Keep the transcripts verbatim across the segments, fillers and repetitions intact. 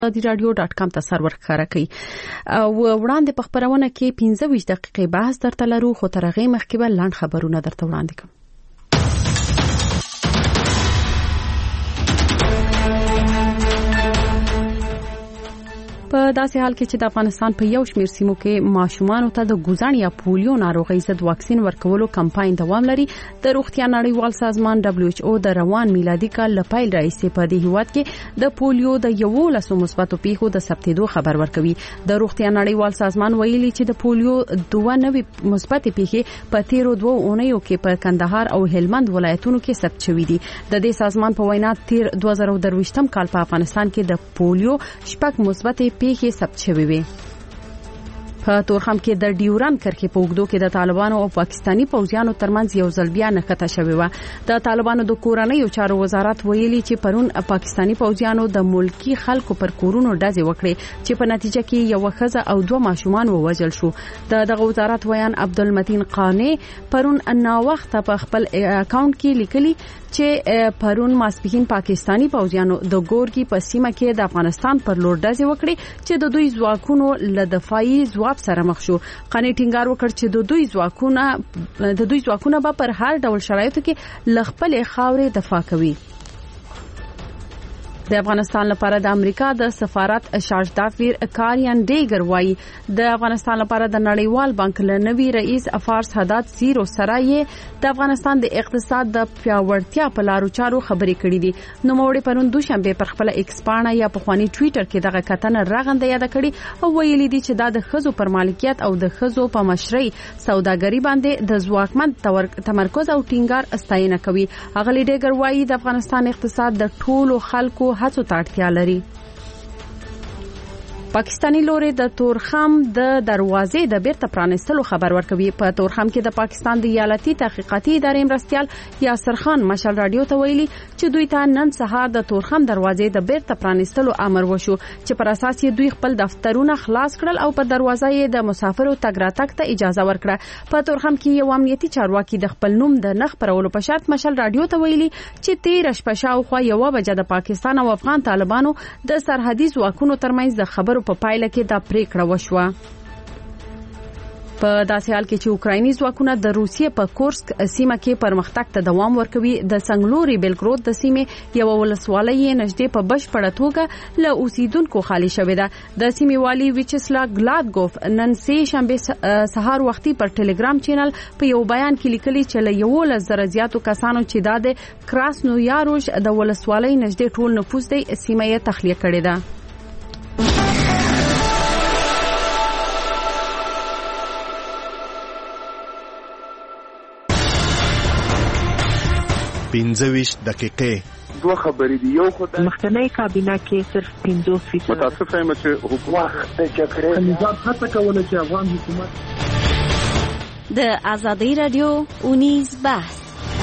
دی رادیو ډاټ کام ته سرور ښکاره کوي او وړاندې په خبرونه کې پنځه ویشت دقیقې بحث درته لرو خو تر هغې مخکې به لاند خبرونه درته وړاندې کوم. په داسې حال کې چې د افغانستان په یو شمېر سیمو کې ماشومانو ته د ګوزڼ یا پولیو ناروغۍ ضد واکسین ورکولو کمپاین دوام لري. د روغتیا نړیوال سازمان دبليو ایچ او د روان میلادي کال له پیل راهیسې په دې هیواد کې د پولیو د یولسو مثبتو پیښو د ثبتېدو خبر ورکوي. د روغتیا نړیوال سازمان ویلي چې د پولیو دوه نوې مثبتې پیښې په تیرو دوه اونیو کې په کندهار او هلمند ولایتونو کې ثبت شوې دي. د دې سازمان په وینا تیر دوه زره درویشتم کال په افغانستان کې د پولیو شپږ مثبتې پیښې ثبت شوې وي. په تورخم کې د ډیوران کرښې په اوږدو کې د طالبانو او پاکستانی پوځیانو ترمنځ یو ځل بیا نښته شوې و. د طالبانو د کورنیو چارو وزارت ویلي چې پرون پاکستانی پوځیانو د ملکی خلکو پر کورونو ډزې وکړې چې په نتیجه کې یو ښځه او دوه ماشومان ووژل شو. د دغه وزارت ویان عبدالمتین قانی پرون نا وخت په خپل اکاونټ کې لیکلي چې پرون ماسپښین پاکستانی پوځیانو د ګورګي په سیمه کې د افغانستان پر لور ډزې وکړې چې د دوی ځواکونو له دفاعي ځواب سره مخ شو. قانی ټینګار وکړ چې د دوی ځواکونه د دوی ځواکونه به پر هر ډول شرایطو کې ل خپل خاورې دفاع کوي. د افغانستان لپاره د امریکا د سفارت شارج دافیر کاریان ډیګر وایي د افغانستان لپاره د نړیوال بانک له نوي رئیس افارس حداد زیرو سره یې د افغانستان د اقتصاد د پیاوړتیا په لارو چارو خبرې کړې دي. نو موړي پرون دوشنبه پر خپل ایکس پاڼه یا په خواني ټوئیټر کې دغه کتنه راغنده یاد کړي او ویلي دي چې دا د خزو پر مالکیت او د خزو په مشرۍ سوداګري باندې د ځواکمن تمرکز او ټینګار استاینه کوي. اغلی ډیګر وایي د افغانستان اقتصاد د ټولو خلکو هڅو ته اړتیا لري. پاکستانی لوري د تورخم د دروازې د بیرته پرانستلو خبر ورکوي. په تورخم کې د پاکستان د ایالتي تحقیقاتي ادارې مرستيال یاسر خان مشال رادیو ته ویلي چې دوی ته نن سهار د تورخم دروازې د بیرته پرانستلو امر وشو چې پر اساس یې دوی خپل دفترونه خلاص کړل او په دروازه یې د مسافرو تګ راتګ ته اجازه ورکړه. په تورخم کې یو امنیتي چارواکي د خپل نوم د نخ پرولو په شرط مشال رادیو ته ویلي چې تیر شپه شاوخوا یو بجه د پاکستان او افغان طالبانو د سرحدي ځواکونو ترمنځ د خبرو په پایله کې دا پریکړه وشوه. په داسې حال کې چې اوکرایني ځواکونه د روسیې په کورسک سیمه کې پرمختګ ته دوام ورکوي، د سنګلوري بلګرود د سیمې یو ولسوالۍ نږدې په بشپړه توګه له اوسیدونکو خالی شوې ده. د سیمې والي ویچسلا ګلادګوف نن سه شنبه سهار وختي پر ټلګرام چینل په یو بیان کې لیکلي چې له یو لزر زیاتو کسانو چې د کراسنویاروش د ولسوالۍ نږدې ټول نفوس د سیمې یې تخلیه کړې ده. پنځه دقیقې دوه خبرې دي. یو خدای مخکنی کابینه کې صرف پنځوس فیصد متاسفه یم چې حکومت د جګړې نظام هڅه کوله چې افغان حکومت د آزادۍ رادیو اونیز بحث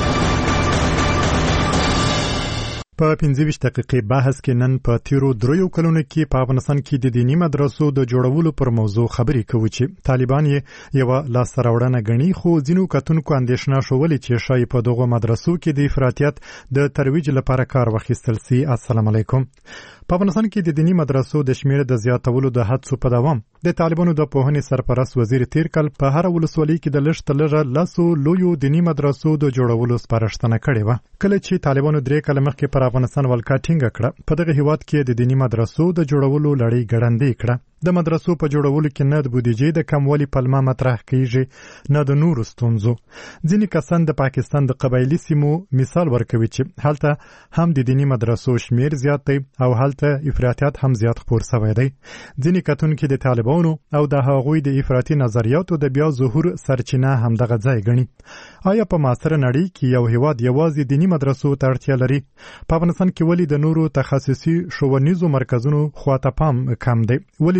په پنځه دقیقې بحث کې نن په تیرو دریو کلونو کې په افغانستان کې د دینی مدرسو د جوړولو پر موضوع خبرې کوو چې طالبان یې یو لاسته راوړنه ګڼي، خو ځینو کتونکو اندېښنه شولې چې شاید په دغه مدرسو کې د افراطیت د ترویج لپاره کار واخیستل سي. السلام علیکم. په افغانستان کې د دینی مدرسو د شمیر د زیاتولو د هڅو په دوام د طالبانو د پوهنې سرپرست وزیر تیر کال په هر ولسوالۍ کې د لږ تر لږه لسو لویو دینی مدرسو د جوړولو سپارښتنه کړې وه. کله چې طالبانو درې کاله مخکې پر افغانستان ولکه ټینګه کړه، په دغه هیواد کې د دینی مدرسو د جوړولو لړۍ ګړندۍ کړه. د مدرسو په جوړولو کې نه د بودیجې د کموالي پلمه مطرح کیږي نه د نورو ستونزو. ځینې کسان د پاکستان د قبایلي سیمو مثال ورکوي چې هلته هم د دینی مدرسو شمیر زیات دی او هلته افراطیت هم زیات خپور شوی دی. ځینې کتونکي د طالبانو او د هغوی د افراطي نظریاتو د بیا ظهور سرچینه هم دغه ځای ګڼي. آیا په معاصره نړۍ کې یو هیواد یوازې دینی مدرسو ته اړتیا لري؟ په افغانستان کې ولې د نورو تخصصي ښوونیزو مرکزونو خواته پام کم دی؟ ولې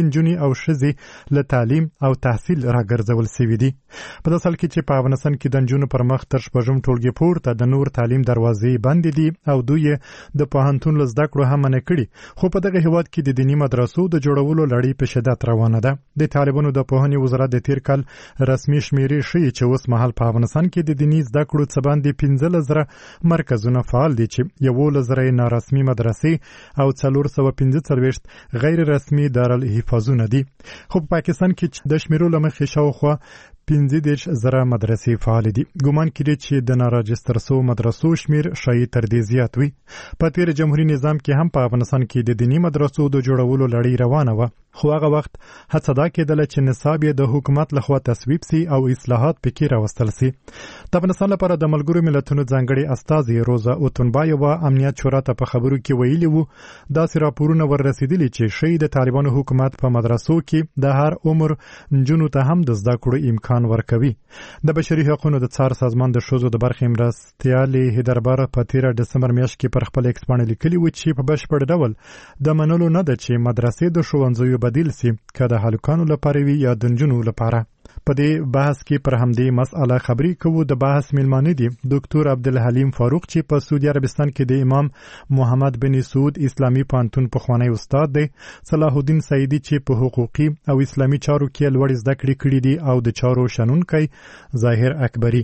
نجونې او ښځې له تعلیم او تحصیل راګرځول شوي دي. په داسې حال کې چې په افغانستان کې د نجونو پر مخ تر شپږم ټولګي پورته د نور تعلیم دروازې بندې دي او دوی د پوهنتون له زده کړو هم منع کړي، خو په دغه هیواد کې د دیني مدرسو د جوړولو لړۍ په شدت روانه ده. د طالبانو د پوهنې وزارت د تیر کال رسمي شمیرې ښیي چې اوس مهال په افغانستان کې د دیني زده کړو څه باندې پنځلس زره مرکزونه فعال دي چې یولس زره نارسمي مدرسې او څلور سوه پنځه څلوېښت غیر رسمي دارالحفاظونه دي. خو په پاکستان کې د شمیرو له مخې شاوخوا پنځه دېرش زره مدرسې فعال دي. ګومان کېږي چې د ناراجستر سوو مدرسو شمیر شاید تر دې زیات وي. په تیر جمهوریت نظام کې هم په افغانستان کې د دیني مدرسو د جوړولو لړۍ روانه وه، خو هغه وخت هڅه دا کېدله چې نصاب یې د حکومت لخوا تصویب سي او اصلاحات پکې راوستل سي. د افغانستان لپاره د ملګرو ملتونو ځانګړي استازي روزا اوتونبایووا امنیت شورا ته په خبرو کې ویلي وو داسې راپورونه وررسېدلي چې ښیي د طالبانو حکومت په مدرسو کې د هر عمر نجونو ته هم د زده کړو امکان ورکوي. د بشري حقوقو د څار سازمان د ښځو د برخې مرستیالې هیدربار په تیره ډسمبر میاشت کې پر خپل ایکس باندې لیکلي وو چې په بشپړ ډول د منلو نه ده چې مدرسې د ښوونځیو بدیل سي، که د هلکانو لپاره وي یا د نجونو لپاره. په دې بحث کې پر همدې مسأله خبرې کوو. د بحث میلمانه دي ډاکټر عبدالحلیم فاروق چې په سعودي عربستان کې د امام محمد بن سعود اسلامي پوهنتون پخوانی استاد دی، صلاح الدین سعیدي چې په حقوقي او اسلامي چارو کې لوړې زده کړې کړې دي او د چارو شنونکی ظاهر اکبري.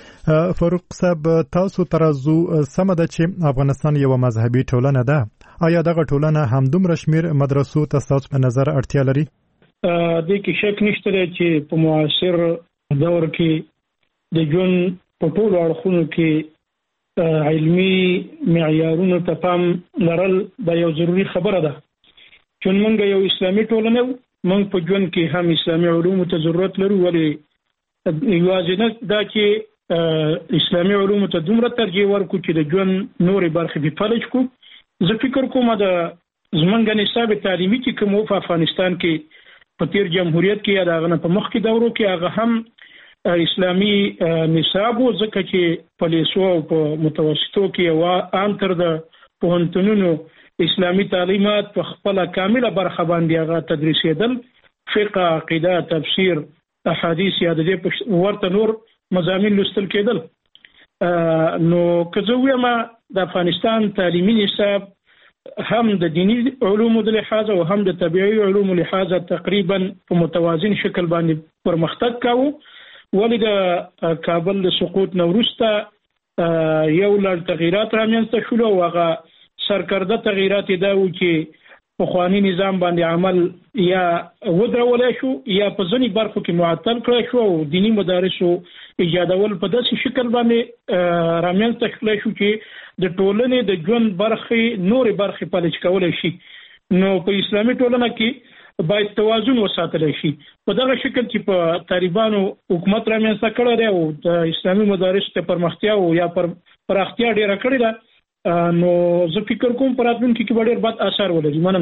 فاروق صاحب، تاسو ترازو سمه ده چې افغانستان یو مذهبي ټولنه ده، آیا دغه ټولنه همدومره شمیر مدرسو ته ستاسو په نظر اړتیا لري؟ د کې شک نشته چې په معاصر دور کې د ژوند په ټولو اړخونو کې علمي معیارونو ته پام لرل دا یو ضروري خبره ده. چې موږ یو اسلامي ټولنه یو، موږ په ژوند کې هم اسلامي علومو ته ضرورت لرو، ولې یوازې نه دا چې اسلامي علومو ته دومره ترجیح ورکړو چې د ژوند نورې برخې په فلج کو. زه فکر کوم د زمونږ نصاب تعلیمي چې کوم په افغانستان کې په تیر جمهوریت کې یا دغه په مخکې دورو کې هغه هم اسلامي نصاب و، ځکه چې په لیسو او په متوسطو کې یو عام تر د پوهنتونونو اسلامي تعلیمات په خپل کامله برخه باندې هغه تدریسېدل، فقه، عقیده، تفسیر، احادیث یا د دې ورته نور مضامین لوستل کېدل. نو که زه وایم د افغانستان تعلیمي نصاب هم د دینی علومو د لحاظه او هم د طبيعي علومو لحاظه تقریبا په متوازن شکل باندې پرمختګ کاوه، ولې د کابل د سقوط نه وروسته یو لړ تغییرات رامنځته شول او هغه سرکرده تغییرات دا و چې پخوانی نظام باندې عمل یا ودرولای شو یا په ځینې برخو کې معطل کړی شو او دینی مدارسو ایجادول په داسې شکل باندې رامنځته کړی شو چې د ټولنې د ژوند برخې نورې برخې فلج کولی شي. نو په اسلامي ټولنه کې باید توازن وساتلی شي. په دغه شکل چې په طالبانو حکومت رامنځته کړی دی او د اسلامي مدارسو ته پرمختیا او یا پر پراختیا ډېره کړې ده، نو زه فکر کوم په راتلونکي کې به ډېر بد اثر ولري. مننه.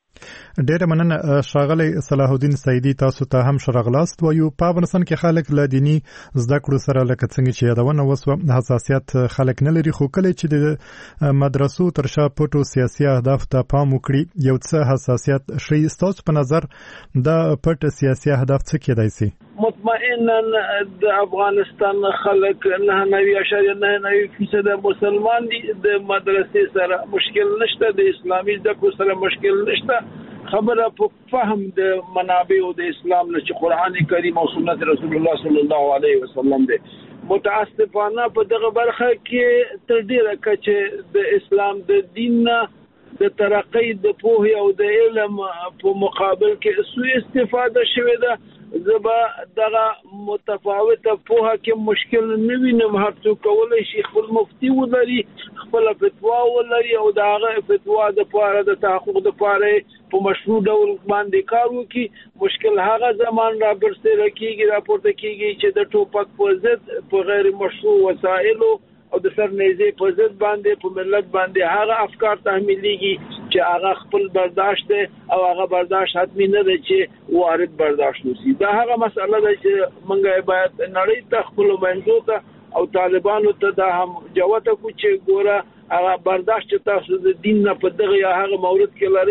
ډېره مننه ښاغلی صلاح الدین سعیدي، تاسو ته هم ښه راغلاست. وایو په افغانستان کې خلک له دیني زده کړو سره لکه څنګه چې یادونه وسوه حساسیت خلک نه لري، خو کله چې د مدرسو تر شا پټو سیاسي اهداف ته پام وکړي یو څه حساسیت ښیي. ستاسو په نظر دا پټ سیاسي اهداف څه کېدای سي؟ مطمئنا د افغانستان خلک نه نوي اشاریه نه نوي فیصد مسلمان دي، د مدرسې سره مشکل نشته، د اسلامي زده کړو سره مشکل نشته. خبره په فهم د منابع او د اسلام نه چې قرآن کریم او سنت رسول الله صلی الله علیه وسلم دی. متاسفانه په دغه برخه کې تر ډیره کچه د اسلام د دین نه د ترقی د پوهې او د علم په مقابل کې سوء استفاده شوې ده. زبا دغه متفاوته پوهه کې مشکل نه وینم، هر څوک کولی شي خپل مفتي ولري، خپل فتوا ولري او د هغه فتوا د پاره د تحقق د پاره په مشروع ډول باندې کار وکړي. مشکل هغه زمان را برسېره کېږي راپورته کېږي چې د ټوپک په ضد په غیر مشروع وسایلو او د سر نیزې په ضد باندې په ملت باندې هغه افکار تحمیلېږي چې هغه خپل برداشت دی او هغه برداشت حتمی نه دی چې وارد برداشت نشي. دا هغه مسله ده چې موږ باید نړۍ ته خپلو میندو ته او طالبانو ته دا هم جوته کو چې ګوره هغه برداشت چې تاسو د دین نه په دغه یا هغه مورد کې لري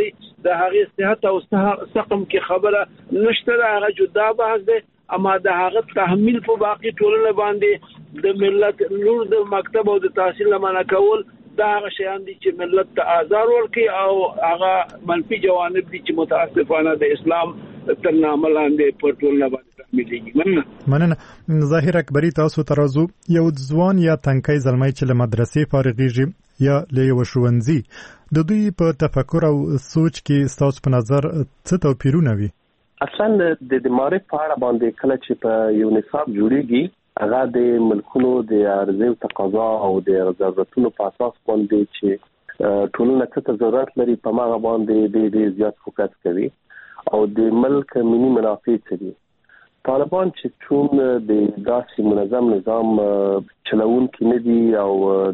د هغه صحت او سقم کې خبره نشته هغه جدا بحث دی اما د هغه تحمیل په باقي ټولنه باندې د ملت نور د مکتب او د تحصیل لمنه کول دا هغه شیان دي چې ملت ته آزار ورکړي او هغه منفي جوانب دي چې متاسفانه د اسلام تر نامه لاندې پر ټولنه باندې تحمیلېږي. مننه مننه ظاهر اکبري تاسو ترازو یو ځوان یا تنکي زلمی چې له مدرسې فارغېږي یا له یو ښوونځي د دوی په تفکر او سوچ کې ستاسو په نظر څه توپیرونه وي؟ اصلا د معرف په اړه باندې کله چې په یو نصاب جوړیږي هغه د ملکونو د عرضې او تقاضا او د ضرورتونو په اساس باندې چې ټولنه څه ضرورت لري په هغه باندې د ډېر زیات فوکس کوي او د ملک ملي منافع څه دي. طالبان چې چون د داسې منظم نظام چلوونکي نه دي او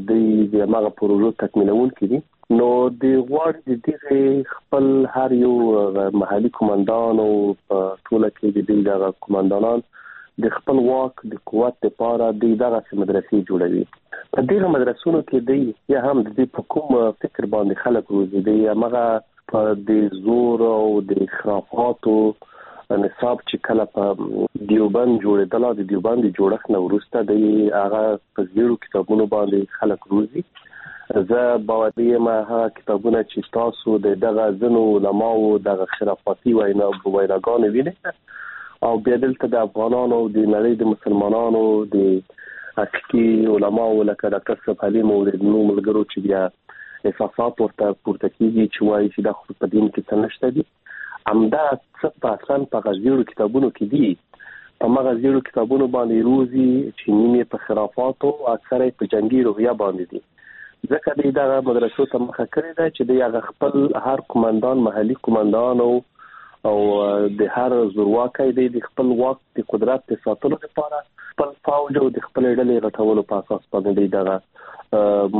د هغه پروژو تکمیلونکي دي نو د غواړي د دې خپل هر یو محلي کمانډان او ټول کې د دغه کمانډانان د خپل واک د قوت لپاره د دغه مدرسې جوړوي. په دغه مدرسونو کې دی یا هم د په کوم فکر باندې خلک روزي دی هغه په د زور او د خرافاتو نصاب چې کله په دیوبند جوړېدل د دیوبند جوړښت نو ورسته دی هغه په زیرو کتابونو باندې خلک روزي. زه باوري یم هغه کتابونه چې تاسو د دغه ځنو علماو دغه خرافاتي وینا ویناګانې وینئ او بیا دلته د افغانانو د نړۍ د مسلمانانو د حقیقي علماو لکه ډاکټر صاحب حلیم او د نو ملګرو چې بیا احساسات ورته پورته کیږي چې وایي چې د خو په دین کې څه نشته دي همدا څه په اصل په غزیرو کتابونو کې دي په هغه غزیرو کتابونو باندې روزي چې نیمه په خرافاتو اکثره په جنگي روحیه باندې دي ځکه دغه مدرسو ته مخه کړی دی چې د خپل هر کمانډان محلي کمانډان او او د هر زورواکۍ د خپل واک د قدرت د ساتلو لپاره خپل فوج او د خپل ډلې غټولو په اساس باندې دغه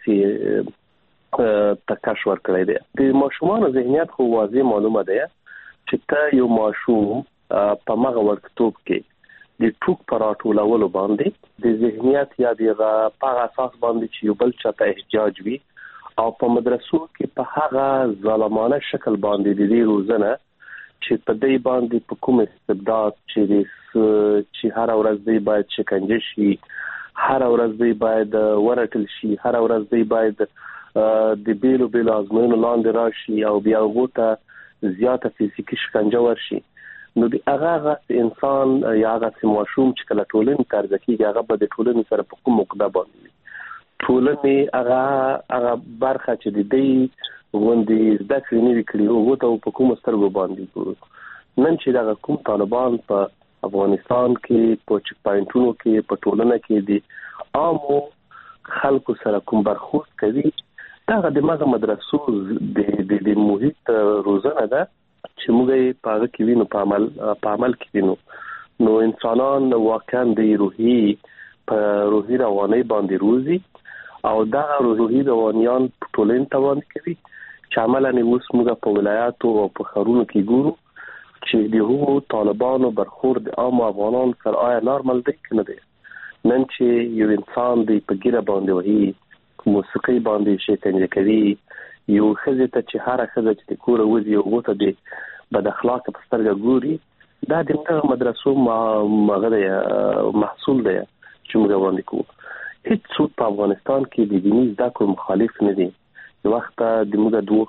مدرسې تکاش ورکړی دی. د ماشومان ذهنیت خو واضح معلومه ده چې ته یو ماشوم په مغه ورکتوب کې د ټوک پر اټولولو باندې د ذهنیت یا د په اساس باندې چې یو بل چاته احتجاج وي او په مدرسو کې په هغه ظالمانه شکل باندې د دې روزنه چې په دې باندې په کوم استبداد چې چې هر ورځ دی باید شکنجه شي هر ورځ دی باید ورټل شي هر ورځ دی باید د بیلو بیلو ازموینو لاندې راشي او بیا وګوره زیاته فزیکی شکنجه ورشي نو د هغه انسان یا هغه ماشوم چې کله ټولنې ترځ کیږي هغه به د ټولنې سره په کوم مقدار باندې ټولنې هغه هغه برخه چې د دې وندې زده کړې نه وکړي او ته په کوم سترګو باندې ګورو نن چې دا کوم طالبان په افغانستان کې په چک پاینټونو کې په ټولنه کې دي عامو خلکو سره کوم برخورد کوي دا د ماغه مدرسو د د محیط روزنه ده چې موږ په هغه کې وینو په عمل په عمل کې وینو نو انسانان واقعا د روحي په روحي رواني باندې روزي او دا روحي روانيان ټولنه توان کوي چې عملاً اوس موږ په ولایاتو او په ښارونو کې ګورو چې د هغو طالبانو برخورد عام افغانان سره آیا نارمل دی که نه دی. نن چې یو انسان دی په ګیره باندې وهي موسیقي باندې شکنجه کوي یو ښځې ته چې هره ښځه چې د کوره وځي هغو ته د بد اخلاقه په سترګه ګوري دا د همدغه مدرسو هغه دی محصول دی چې موږ وړاندې کوو. هېڅوک په افغانستان کې د دیني زده کړو مخالف نه دي. د وخت د موږ دوه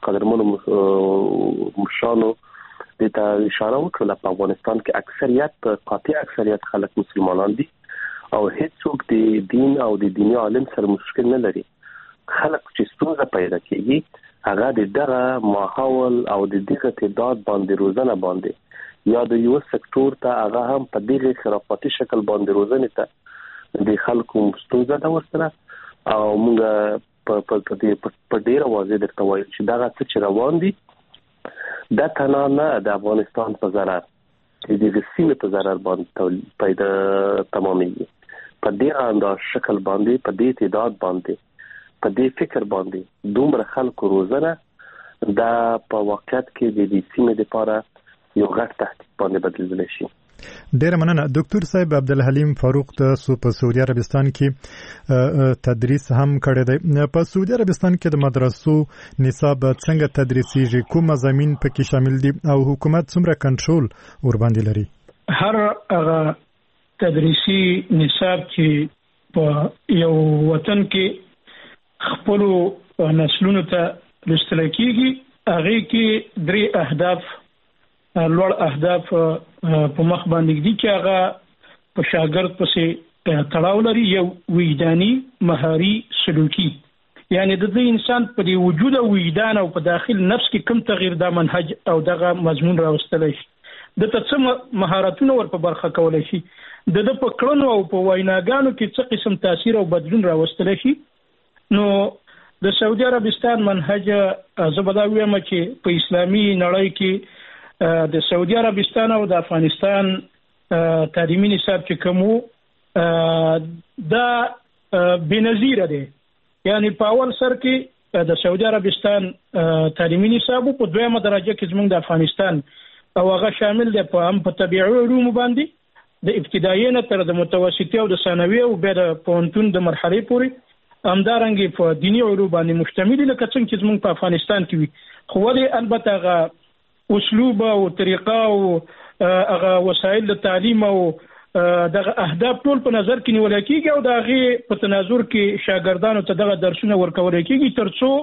قدرمنو مشرانو د ته اشاره وکړه په افغانستان کې اکثریت قاطع اکثریت خلک مسلمانان دي او هیڅوک د دین او د دیني عالم سره مشکل نه لري. خلک چې ستونزه پیدا کیږي هغه د دغه ماحول او د دغه تعداد باندې روزنه باندې یا د یو سکتور ته هغه هم په دغه خرافاتي شکل باندې روزنه ته د خلکو ستونزه دا ورسره او موږ په په په ډیره واضح درته وایي چې دا څه چې روان دي دا تنها نه د افغانستان په ضرر د دې سیمې په ضرر باندې پیدا تمامېږي په دې انداز شکل باندې په دې تعداد باندې په دې فکر باندې دومره خلکو روزنه دا په واقعیت کې د دې سیمې لپاره یو غټ تهدید باندې بدلیدل شي. ډیر مننه ډاکټر صاحب عبدالحلیم فاروق د په سعودي عربستان کې تدریس هم کړی دی. په سعودي عربستان کې د مدرسو نصاب څنګه تدریسیږي، کوم مضامین پکې شامل دي او حکومت څومره کنټرول ور باندې لري؟ هر هغه تدریسي نصاب چې په یو وطن کې خپل نسلونو ته لوستل کېږي هغه کې درې اهداف لوړ اهداف په مخ باندې دي چې هغه په شاګرد پسې تړاو لري. یو وجداني، مهاري، سلوکي، یعنی د دې انسان په دی وجود او وجدان او په داخل نفس کې کوم تغییر د منهج او دغه مضمون راوستل شي، د څه مهارتونه ور په برخه کول شي، د د په کړنو او په ویناګانو کې څه قسم تاثیر او بدلون راوستل شي. نو د سعودي عربستان منهج زبدا ویمه چې په اسلامي نړۍ کې د سعودي عربستان او د افغانستان تعلیمي نصاب چې کوم دا بنظیره دی. یعنی په اول سر کې د سعودي عربستان تعلیمي نصاب په دویمه درجه کې زموږ د افغانستان او هغه شامل دی په هم په طبيعي علوم باندې د ابتدایي نه تر د متوسطي او د ثانوي او بیا د پوهنتون د مرحله پورې همدارنګه په دینی علوم باندې مشتمل دي لکه څنګه چې زموږ په افغانستان کې وي. خو ولې البته هغه اسلوب او طریقه او هغه وسایل د تعلیم او دغه اهداف ټول په نظر کې نیول کېږي او دغه په تناظر کې شاګردانو ته دغه درسونه ورکول کېږي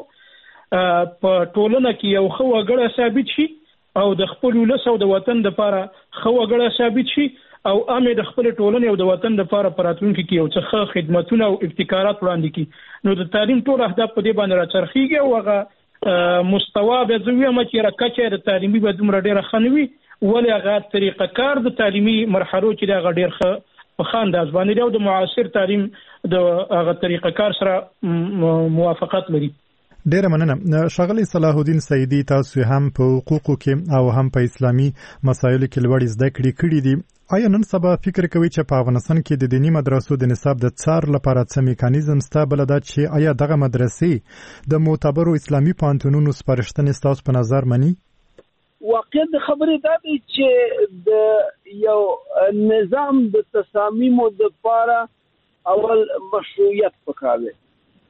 ترڅو په ټولنه کې یو خو وګړه ثابت شي او د خپل ولس او د وطن لپاره خو وګړه ثابت شي او امه د خپل ټولنې او د وطن لپاره پراتونکو کې یو څه خدماتونه او ابتکارات وړاندې کړي. نو د تعلیم ټول اهداف په دې باندې راڅرخيږي او هغه مستوا به زویه مچې راکچې د تعلیمي به دومره ډیره خنوي ولې هغه طریقه کار د تعلیمي مرحلو چې دا غ ډیر ښه په خانداز باندې او د معاصر تعلیم د هغه طریقه کار سره موافقت لري. ډیره مننه ښاغلی صلاح الدین سیدی، تاسو هم په حقوقو کې او هم په اسلامي مسایلو کې لوړ زده کړې کړې دي. آیا نن سبا فکر کوي چې په افغانستان کې د دینی مدرسو د نصاب د څار لپاره څه میکانیزم شته بل دا چې آیا دغه مدرسې د معتبرو اسلامي پوهنتونونو سپارښتنې ستاسو په نظر مني؟ واقعا د خبرې دا دی چې د یو نظام د تصامیمو د لپاره اول مشروعیت پکار دی.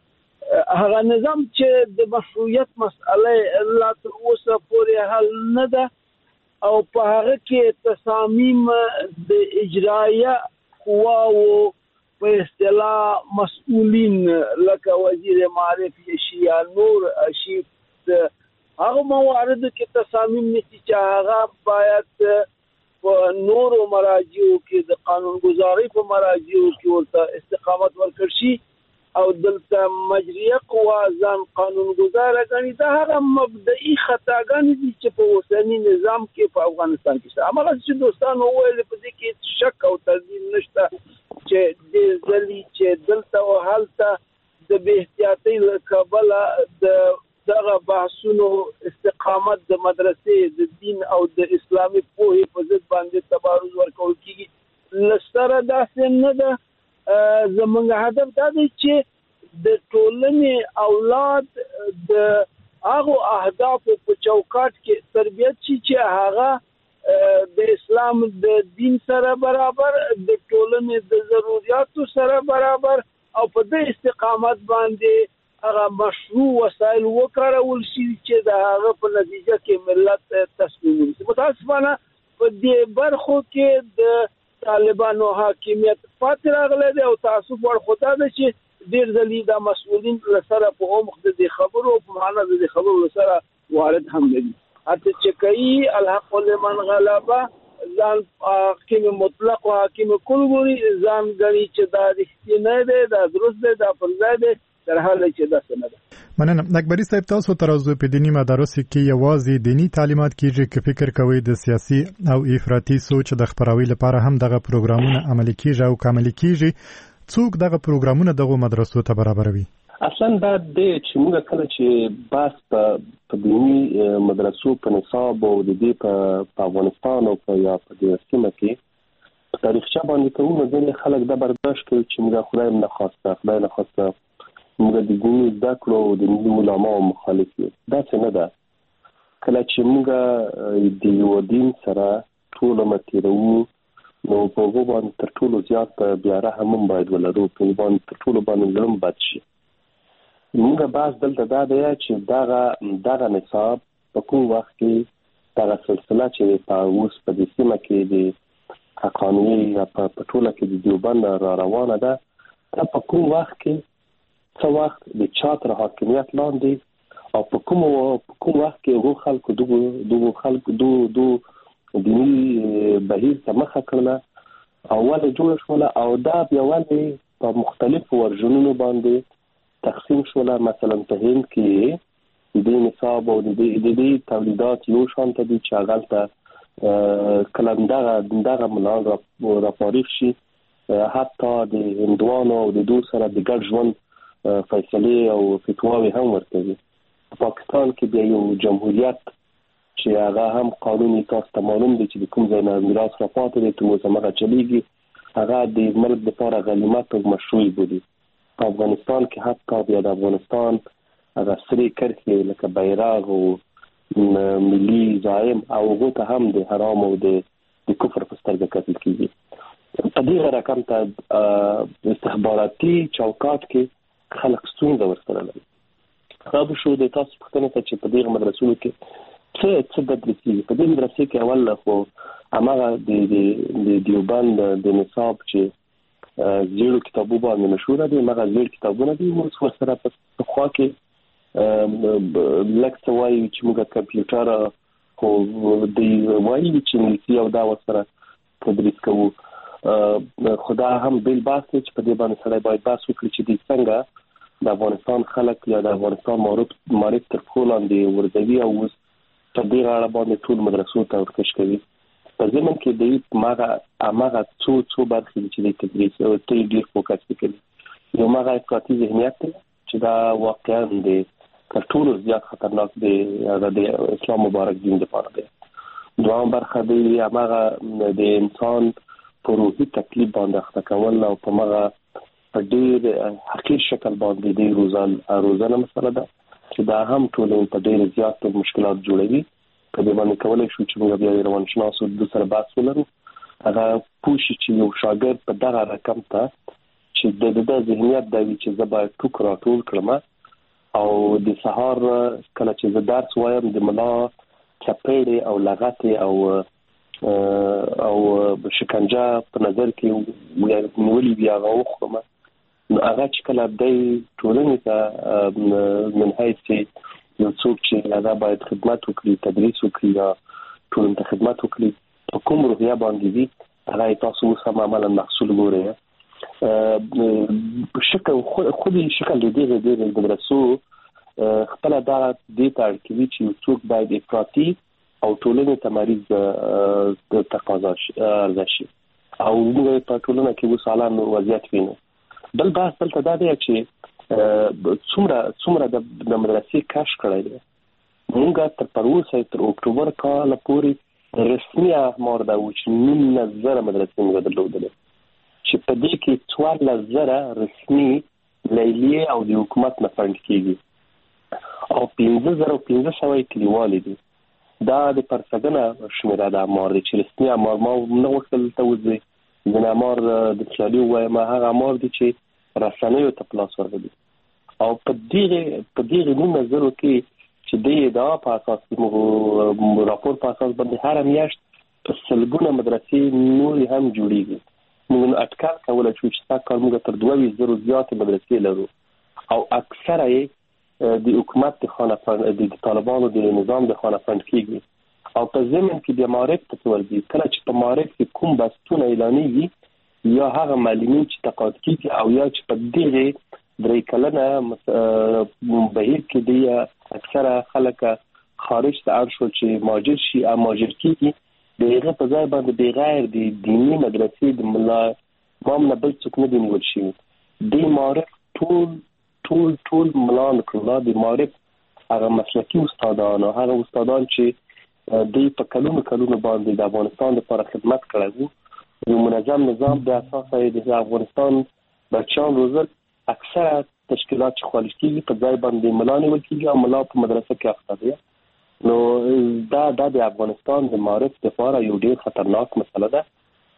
هغه نظام چې د مشروعیت مسئله لا تر اوسه پورې حل نه ده او په هغه کې تصامیم د اجرایه قواو په اصطلاح مسؤلین لکه وزیر معرفت شي یا نور شي هغه موارد کې تصامیم نشي چې هغه باید په نورو مراجعو کې د قانونګذاري په مراجعو کې ورته استقامت ورکړي شي او دلته مجریه قوا ځان قانونګذار غني دا هغه مبدئي خطاګانې دي چې په اوسنی نظام کې په افغانستان کې شته. هغه چې دوستانو ویل په دې کې شک او تردید نشته چې د ځلې چې دلته او حالته د بے احتیاطۍ لکبله د دغه بحثونو استقامت د مدرسې د دین او د اسلامي پوهې په ضد باندې تبارز ورکول کیږي. لسره داسې نه ده. زمونږ هدف دا دی چې د ټولنې اولاد د هغه اهداف په چوکاټ کې تربیت شي چې هغه د اسلام د دین سره برابر د ټولنې د ضرورتو سره برابر او په دې استقامت باندې هغه مشروع وسایل وکړول شي چې د هغه په نتیجه کې ملت تصمیم ونیسي. متاسفانه په دې برخو کې د طالبانو حاکمیت پاتې راغلی دی او تعصب ور خدا ده چې ډیر ځلې دا مسؤلین لسره په عمق د خبرو په معنا د خبرو لسره وارد هم دي. اته چې کوي الحق لمن غلبه ځان حاکم مطلق او حاکم کل ګوري ځان غني چې دا رښتینه ده دا درست ده دا فرض ده در حال چې دا څنګه ده. مننه اکبري صاحب، تاسو ترازو په دینی مدارسو کې یوازې دینی تعلیمات کیږي که فکر کوي د سیاسي او افراطي سوچ د خبروي لپاره هم دغه پروګرامونه عملي کیږي او کامل کیږي؟ څوک دغه پروګرامونه دغه مدرسو ته برابروي؟ اصلا دا د چې موږ کله چې باس په دینی مدرسو په نصاب او د دې په افغانستان او په یا په دې سیمه کې په تاریخچه باندې کوو نو ځینې خلک دا برداشت کوي چې موږ خدای نه خواسته خدای نه خواسته موږ د دیني زده کړو او د دیني علماو مخالف یو. دا څه نه ده. کله چې موږ د یو دین سره ټول متیرو نو په هغه باندې تر ټولو زیات بیا رحم هم باید ولرو، په باندې تر ټولو باندې زړه بد شي. موږ باز دلته دا دی چې دغه دغه نصاب په کوم وخت کې دغه سلسله چې په اوس په دې سیمه کې د حقانیي یا په ټوله کې د دیوبند را روانه ده، دا په کوم وخت کې څو وخت د چا تر حاکمیت لاندې او په کوم په کوم وخت کې هغو خلکو دغو دغو خلکو دو دو دیني بهیر ته مخه کړله او ولې جوړه شوله او دا بیا ولې په مختلفو ورژنونو باندې تقسیم شوله. مثلا په هند کې د نصاب او د دې تولیدات یو شان ته دي چې هغه کله دغه دغه ملال راپاریخ شي، حتی د هندوانو او د دوی سره د ګډ ژوند فیصلې او فتواوې هم ورکوي. په پاکستان کې بیا یو جمهوریت چې هغه هم قانوني تاسو ته معلوم دي چې کوم ځای نه میراث راپاتې دي ته اوس هغه چلیږي، هغه د ملک لپاره غنیمت او مشروع بودي. په افغانستان کې حتی بیا د افغانستان هغه سرې کرښې لکه بیرغ او ملي زایم او هغو ته هم د حرام او د کفر په سترګه کتل کېږي. په دې رقم ته استخباراتي چوکاټ کې خلک ستونزه ورسره لري. خراب شو د تاسو پوښتنه ته چې په دې مدرسو کې څه څه بدلېږي. په دې مدرسې کې اول خو هماغه د د دیوبند د نصاب چې زیړو کتابو باندې مشهوره دي، هغه زیړ کتابونه دي. موږ ورسره په خوا کې لکه څه وایي چې موږ کمپیوټر خو د وایي چې انګلیسي او دا ورسره تدریس کوو. خدا هم بیل بحث دی چې په دې باندې سړی باید بحث وکړي چې د څنګه د افغانستان خلک یا د افغانستان معرف معرف تر پښو لاندې ورځوي او اوس په دې اړه باندې ټول مدرسو ته ورکش کوي. په ضمن کې د ماغه اماغه څو څو برخې چې د تدریس او ته ډیر فوکس کوي. یو ماغه افراطي ذهنیت چې دا واقعا د ټول زیات خطرناک دی د اسلام مبارک دین لپاره دی. دوام برخه دی اماغه د انسان په روحي تکلیف باندې اخته کول او په ماغه په ډیر حقیر شکل باندې دی روزان روزانه مسله ده چې دا هم ټول په ډیر زیات مشکلات جوړوي. په دې باندې کولای شو چې موږ بیا روانشناسو د سره بحث ولرو. هغه پوښي چې یو شاګرد په دغه رقم ته چې د د ذهنیت د وی چې زبا ټوک راټول کړم او د سهار کله چې زه درس وایم د ملا چپېړې او لغتې او او شکنجه په نظر کې ولې بیا غوښم نو هغه چې کله د ټولنې ته من حیث یو څوک چې هغه باید خدمت وکړي، تدریس وکړي یا ټولنې ته خدمت وکړي په کوم روحیه باندې وي هغه تاسو سم عملا محصول ګورئ. شکل خودي شکل دې دې د مدرسو خپل دا دې ته اړتیا چې یو څوک باید افراطي او ټولنې ته مریض د تقاضا شي او موږ په ټولنه کې وسالان وضعیت وینو. بل بحث دلته دا دی چې څومره څومره د مدرسې کاش کړی دی. موږ تر پروسه تر اکتوبر کال پورې رسمي احمار دا و چې نیم زره مدرسې موږ درلودلې چې په دې کې څوارلس زره رسمي لیلیې او د حکومت نه فنډ کېږي او پنځه زره او پنځه سوه کلیوالې دي. دا د پرسګنه شمیره د احمار دی چې رسمي احمار ما نه غوښتل ته وځي ځینې احمار د خیالي ووایم هغه احمار دي چې رسنیو ته پلاس ورغلي او په دې په دې نیم زرو کې چې د ادعا په اساس موږ راپور په اساس باندې هر میاشت په سلګونه مدرسې نور هم جوړیږي. موږ اټکل کولای شو چې تا کار موږ تر دوه زره زیات مدرسې لرو او اکثره یې د حکومت د خانه فند د طالبانو د نظام د خانه فند کېږي او په ضمن کې د معرف ته ورځي. کله چې په معرف کې کوم بحثونه اعلانېږي یا هغه معلومین چې تقاعد کیږي او یا چې په دې درې کلنه بهیر کې دی اکثره خلک خارج ته اړ شو چې ماجر شي او ماجر کیږي دغه په ځای باندې بغیر د دینی مدرسې د ملا امام نه بل څوک نه دی نیول شي. د معرف ټول ټول ټول ملان کړه د معرف هغه مسلکي استادان او هغه استادان چې د په کلونو کلونو باندې د افغانستان لپاره خدمت کړی یو منظم نظام د اساس د افغانستان بچیان روزل اکثره تشکیلات چې خالص کیږي په ځای باندې ملانه وکیږي او ملا په مدرسه کې اخته دي. نو دا د افغانستان د معرف لپاره یو ډیر خطرناک مسله ده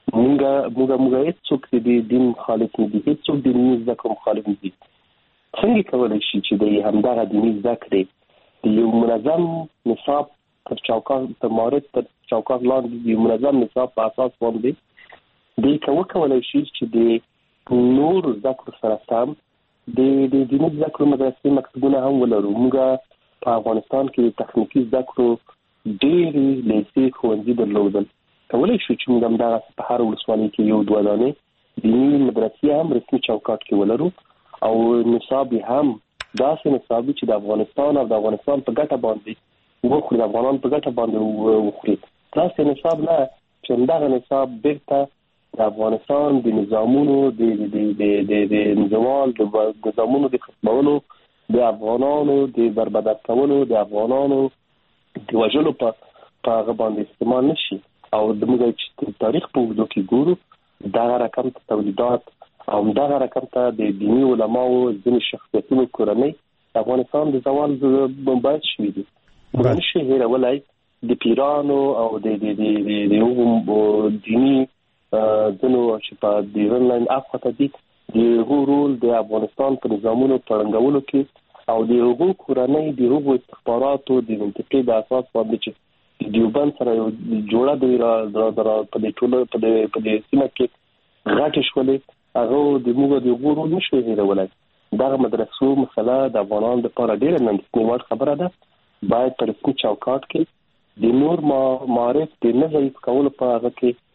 موږ موږ موږ هیڅوک د دین مخالف نه دي، هیڅوک د دین زده مخالف نه دي. څنګه کولای شي چې د همدغه دیني زده کړې د یو منظم نصاب تر چوکاټ تر مارد تر چوکاټ لاندې د منظم نصاب په اساس باندې د کوم کولای شي چې د نور زده کړو سره سم د د دیني زده کړو مدرسې مکتبونه هم ولرو. موږ په افغانستان کې تخنیکی زده کړو ډېری لیسې ښوونځي درلودل. کولای شو چې موږ همدغه په هر ولسوالۍ کې یو دوه دانې دیني مدرسې هم رسمي چوکاټ کې ولرو او نصاب هم داسې نصاب چې د افغانستان او د افغانستان په ګټه باندې وخوري، د افغانان په ګټه باندې وخوري. داسې نصاب نه چې همدغه نصاب بیرته د افغانستان د نظامونو د د د د نظامال د نظامونو د ختمولو، د افغانانو د بربادت کولو، د افغانانو د وژلو په هغه باندې استعمال نشي. او د موږ چې تاریخ په اوږدو کې ګورو دغه رقم ته تولیدات او دغه رقم ته د دیني علماو ځینې شخصیتونو کورنۍ د افغانستان د زوال باعث شوي دي. موږ نشو هیرولای د پیرانو او د د د د یو دیني ځینو چې په دیرن لاین افغانستان دي د هغو رول د افغانستان په نظامونو پرنګولو کې او د هغو کورنۍ د هغو استخباراتو د منطقې د اساس باندې چې دیوبند سره جوړه دی را درا په دې ټولو په دې په دې سیمه کې غاټه شولې هغه د موږ د غوړو نشو هیرولای. دا مدرسو مسله د افغانانو لپاره ډېره نندنیوال خبره ده. باید په رسمي چوکاټ کې د نور معارف د نه ضعیف کولو په هغه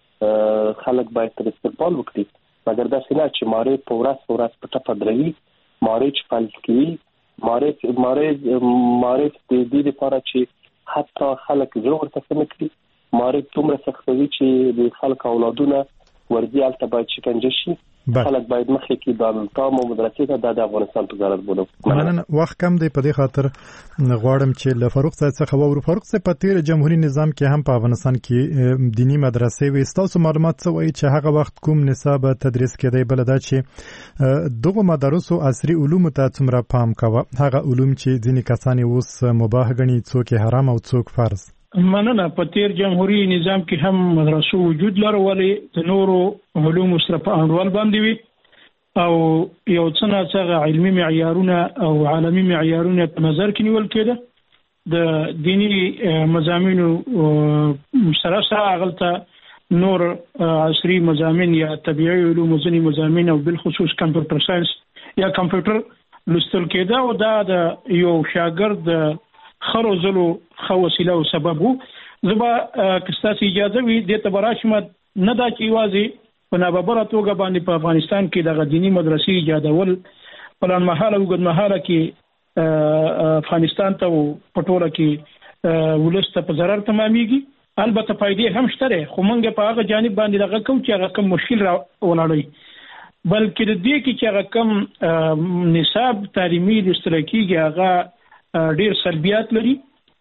کې خلک باید تر استقبال وکړي، مګر دا څنګه چې معارف په ورځ په ورځ په ټپه دروي، معارف فلسفي معارف معارف معارف د دې لپاره چې حتی خلک زړه ورته سمکړي، معارف دومره سختوي چې د خلک اولادونه ورځي الته باید شکنجه شي. خلک باید مخکې کې د تام او مدرسې ته د افغانستان په ضرر بولو. مننه. وخت کم دی، په دې خاطر غواړم چې له فاروق صاحب څخه وورو. فاروق صاحب په تیر جمهوریت نظام کې هم په افغانستان کې دینی مدرسې وي. تاسو معلومات څه وایي چې هغه وخت کوم نصاب تدریس کېدی؟ بل دا چې دغه مدرسو عصري علوم ته څومره پام کاوه، هغه علوم چې ځینې کسان اوس مباح ګڼي، څوک حرام او څوک فرض؟ مننه. په تیر جمهوریت نظام کې هم مدرسو وجود لرولې، د نورو علومو سره په انډول باندې وي او یو څه ناڅه علمي معیارونه او عالمي معیارونه په نظر کې نیول کېده. د دینی مضامینو سره سره هغلته نور عصري مضامین یا طبيعي علوم ځینې مضامین او بالخصوص کمپیوټر ساينس یا کمپیوټر لوستل کېده او دا د یو شاګرد خرو زلو خو وسیله او سبب وو. زبا کستاسي اجازه وي د تبراشمه نه دا چې واځي په ناببره توګه باندې په افغانستان کې د دینی مدرسې ایجادول پلان مهاله او ګډ مهاله کې افغانستان ته پټوله کې ولسته په ضرر تمامېږي. البته فائدې هم شته، خو موږ په هغه جانب باندې دغه کوم چې هغه کوم مشکل را ولاړی، بلکې د دې کې چې هغه کوم نصاب تعلیمي لوستل کېږي هغه ډیر سلبیات لري.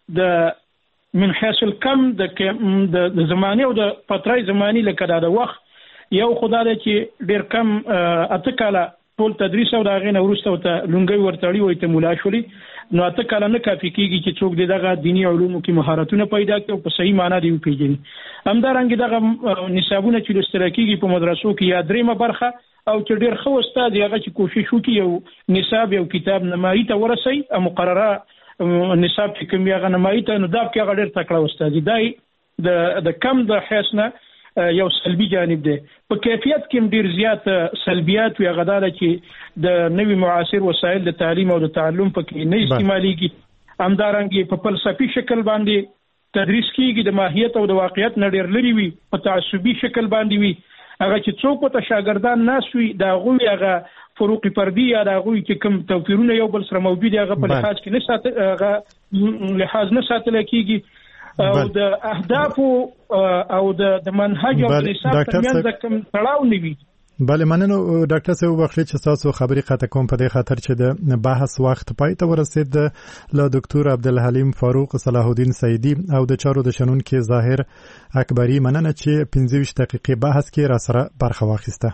د من حيث الكم د د زمانه او د فترې زماني لکه د وخت یو خدای چې ډیر کم اته کاله ټول تدریس او دغه نه ورسته ته لونګي ورتړي وي ته مولا شولي، نو اته کاله نه کافي کیږي چې څوک دغه دینی علومو کې مهارتونه پیدا کړي او په صحیح معنی دی پیژني. همدارنګه دغه نصابونه چې لوستل کېږي په مدرسو کې یا درېمه برخه او چې ډیر خو استاد هغه چې کوشش وکړي یو نصاب یو کتاب نمایي ته ورسي او مقرره نصاب چې کوم یغه نمایي ته نو دا کې هغه ډیر تکړه استاد دی. د د کم د حسنه یو سلبي جانب دی. په کیفیت کې ډیر زیات سلبیات وي، غدار چې د نوي معاصر وسایل د تعلیم او د تعلم په کې نه استعماليږي. همدارنګه په فلسفي شکل باندې تدریس کیږي، د ماهیت او د واقعیت نه ډیر لري وي، په تعصبي شکل باندې وي. هغه چې څوک په شاګردان ناسوي دا غوي هغه فروق فردي یا دا غوي چې کوم توفیرونه یو بل سره موجود هغه په لحاظ کې نه ساتل، هغه لحاظ نه ساتل کېږي او د اهداف او د منهج او د نصاب ترمنځ کوم تړاو نه وي. بله مننه ډاکټر صاحب، وبخښئ چې تاسو خبرې قطع کوم په دې خاطر چې د بحث وخت پای ته ورسید. له ډاکټر عبدالحلیم فاروق، صلاح الدین سعیدی او د چارو د شنونکو ظاهر اکبری مننه چې پنځه ویشت دقیقې بحث کې را سره برخه واخیسته.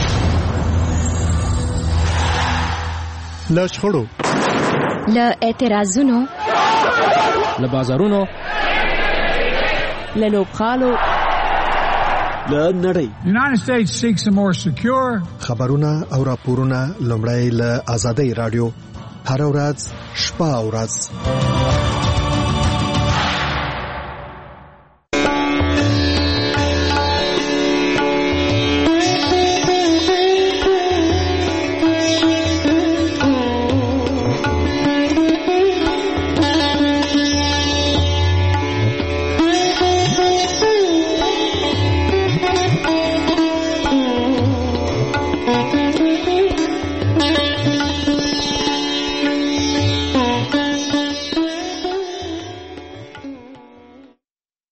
له شخړو، له اعتراضونو، له بازارونو، له لوبغالو له نړۍ. United States seeks a more secure خبرونه او راپورونه لومړی له آزادۍ رادیو هر ورځ شپه او ورځ